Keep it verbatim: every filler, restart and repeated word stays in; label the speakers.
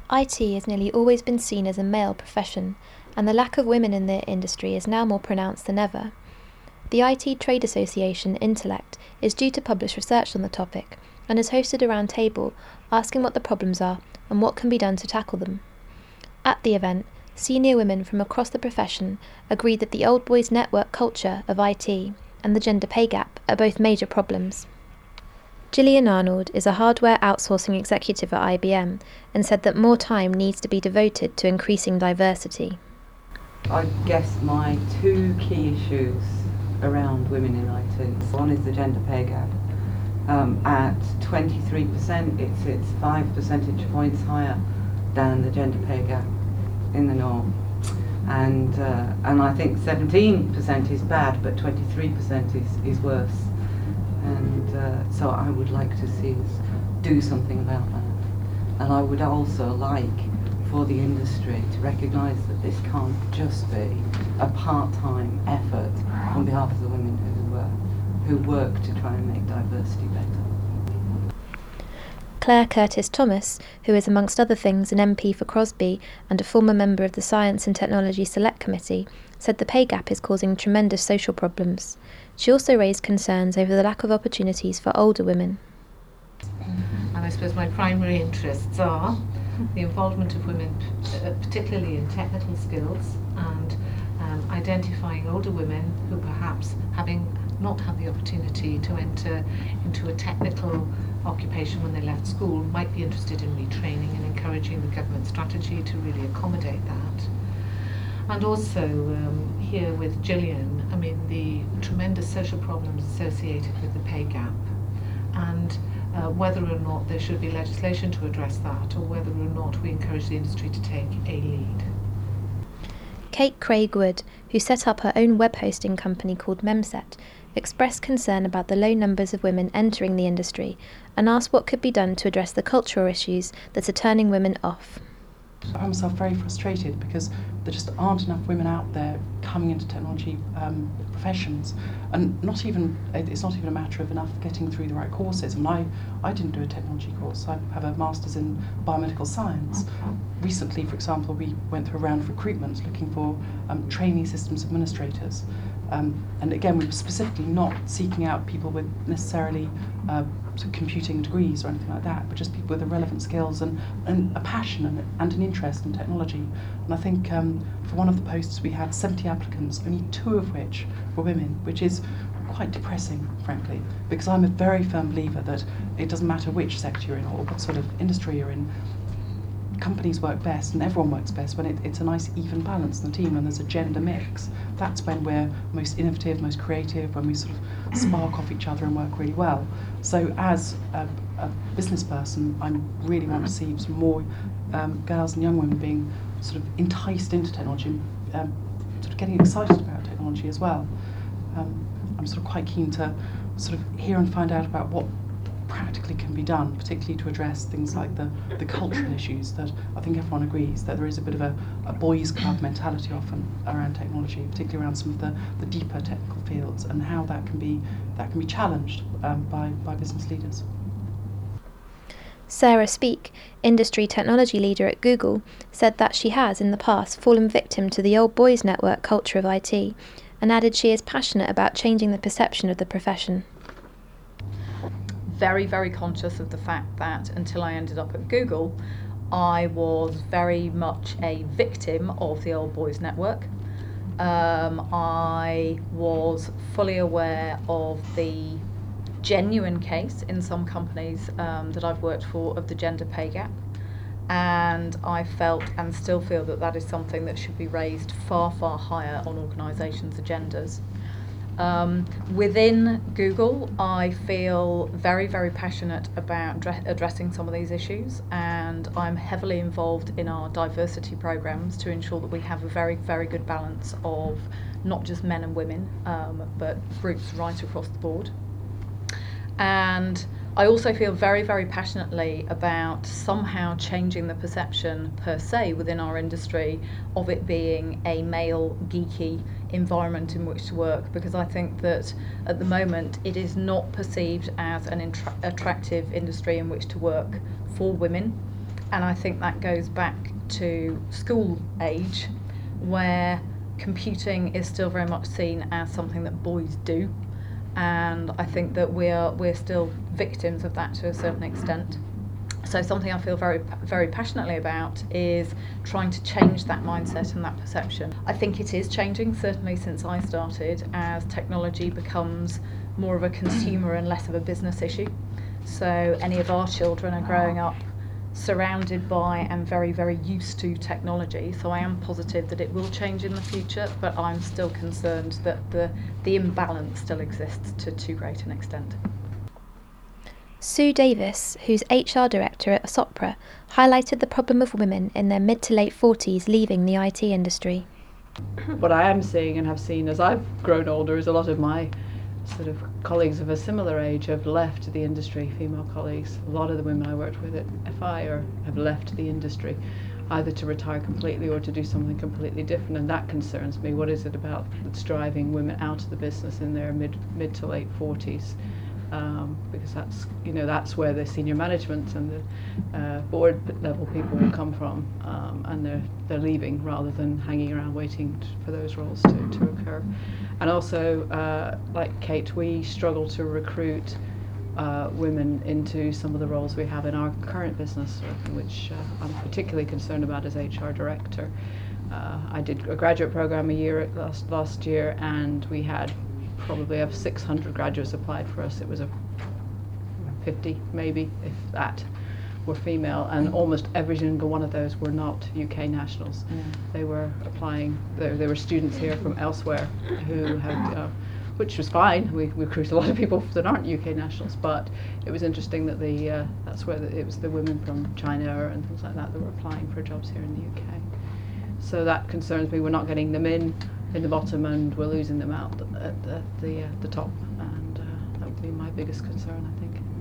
Speaker 1: I T has nearly always been seen as a male profession, and the lack of women in the industry is now more pronounced than ever. The I T trade association Intellect is due to publish research on the topic and has hosted a roundtable asking what the problems are and what can be done to tackle them. At the event, senior women from across the profession agreed that the old boys network culture of I T and the gender pay gap are both major problems. Gillian Arnold is a hardware outsourcing executive at I B M and said that more time needs to be devoted to increasing diversity.
Speaker 2: I guess my two key issues around women in I T, one is the gender pay gap. Um, at twenty-three percent, it's, it's five percentage points higher than the gender pay gap in the norm. And, uh, and I think seventeen percent is bad, but twenty-three percent is, is worse. And uh, so I would like to see us do something about that. And I would also like for the industry to recognise that this can't just be a part-time effort on behalf of the women who, uh, who work to try and make diversity better.
Speaker 1: Claire Curtis-Thomas, who is amongst other things an M P for Crosby and a former member of the Science and Technology Select Committee, said the pay gap is causing tremendous social problems. She also raised concerns over the lack of opportunities for older women.
Speaker 3: And I suppose my primary interests are the involvement of women, uh, particularly in technical skills, and um, identifying older women who perhaps, having not had the opportunity to enter into a technical occupation when they left school, might be interested in retraining and encouraging the government strategy to really accommodate that. And also um, here with Gillian, I mean, the tremendous social problems associated with the pay gap, and uh, whether or not there should be legislation to address that, or whether or not we encourage the industry to take a lead.
Speaker 1: Kate Craig-Wood, who set up her own web hosting company called Memset, expressed concern about the low numbers of women entering the industry and asked what could be done to address the cultural issues that are turning women off.
Speaker 4: I find myself very frustrated because there just aren't enough women out there coming into technology um, professions, and not even it's not even a matter of enough getting through the right courses. I mean, I, I didn't do a technology course. I have a master's in biomedical science. Recently, for example, we went through a round of recruitment looking for um, trainee systems administrators. Um, and again, we were specifically not seeking out people with necessarily uh, sort of computing degrees or anything like that, but just people with the relevant skills and, and a passion and, and an interest in technology. And I think um, for one of the posts we had seventy applicants, only two of which were women, which is quite depressing, frankly, because I'm a very firm believer that it doesn't matter which sector you're in or what sort of industry you're in. Companies work best and everyone works best when it, it's a nice even balance in the team and there's a gender mix. That's when we're most innovative, most creative, when we sort of spark off each other and work really well. So as a, a business person, I really want to see some more um, girls and young women being sort of enticed into technology and um, sort of getting excited about technology as well. Um, I'm sort of quite keen to sort of hear and find out about what practically can be done, particularly to address things like the, the cultural issues that I think everyone agrees that there is a bit of a, a boys' club mentality often around technology, particularly around some of the, the deeper technical fields, and how that can be that can be challenged um, by, by business leaders.
Speaker 1: Sarah Speak, industry technology leader at Google, said that she has in the past fallen victim to the old boys network culture of I T, and added she is passionate about changing the perception of the profession.
Speaker 5: Very, very conscious of the fact that until I ended up at Google, I was very much a victim of the old boys network. Um, I was fully aware of the genuine case in some companies um, that I've worked for of the gender pay gap, and I felt and still feel that that is something that should be raised far, far higher on organisations' agendas. Um, within Google, I feel very, very passionate about dre- addressing some of these issues, and I'm heavily involved in our diversity programs to ensure that we have a very, very good balance of not just men and women, um, but groups right across the board. And I also feel very, very passionately about somehow changing the perception per se within our industry of it being a male geeky environment in which to work, because I think that at the moment it is not perceived as an intra- attractive industry in which to work for women. And I think that goes back to school age, where computing is still very much seen as something that boys do, and I think that we're we're still victims of that to a certain extent. So something I feel very very passionately about is trying to change that mindset and that perception. I think it is changing, certainly since I started, as technology becomes more of a consumer and less of a business issue. So any of our children are growing up surrounded by and very, very used to technology. So I am positive that it will change in the future, but I'm still concerned that the, the imbalance still exists to too great an extent.
Speaker 1: Sue Davis, who's H R Director at Sopra, highlighted the problem of women in their mid to late forties leaving the I T industry.
Speaker 6: What I am seeing and have seen as I've grown older is a lot of my sort of colleagues of a similar age have left the industry, female colleagues. A lot of the women I worked with at F I are, have left the industry, either to retire completely or to do something completely different, and that concerns me. What is it about that's driving women out of the business in their mid mid to late forties? Um, because that's, you know, that's where the senior management and the uh, board level people will come from, um, and they're they're leaving rather than hanging around waiting t- for those roles to, to occur. And also, uh, like Kate, we struggle to recruit uh, women into some of the roles we have in our current business, which uh, I'm particularly concerned about as H R Director. Uh, I did a graduate program a year last last year, and we had probably have six hundred graduates applied for us. It was a fifty, maybe, if that, were female, and almost every single one of those were not U K nationals.
Speaker 2: Yeah.
Speaker 6: They were applying, they, they were students here from elsewhere who had, uh, which was fine. We, we recruit a lot of people that aren't U K nationals, but it was interesting that the uh, that's where the, it was the women from China and things like that that were applying for jobs here in the U K. So that concerns me. We're not getting them in in the bottom, and we're losing them out at the, the, uh, the top, and uh, that would be my biggest concern, I think.